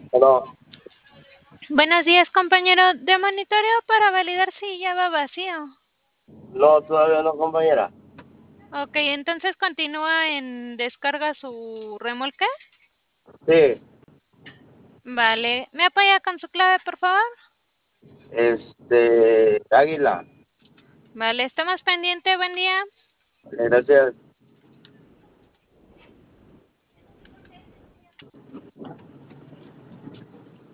No, Buenos días, compañero. De monitoreo para validar si ya va vacío. no, todavía no, compañera. Ok, entonces continúa en descarga su remolque. Sí, Vale. ¿Me apoya con su clave, por favor? Águila, Vale, estamos pendiente. Buen día. gracias.